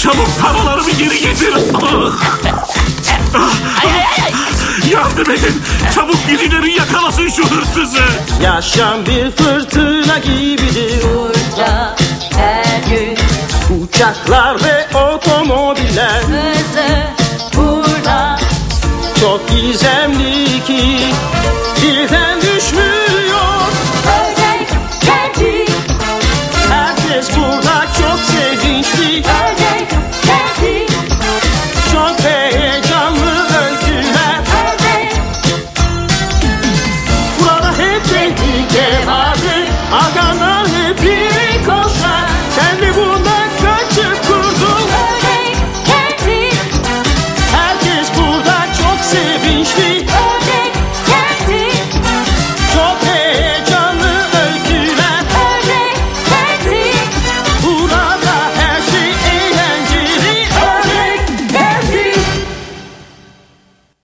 Çabuk paralarımı geri getir. Yardım edin. Çabuk birileri yakalasın şu hırsızı. Yaşam bir fırtına gibidir. Burada her gün Uçaklar ve otomobiller hızlı burada çok güzel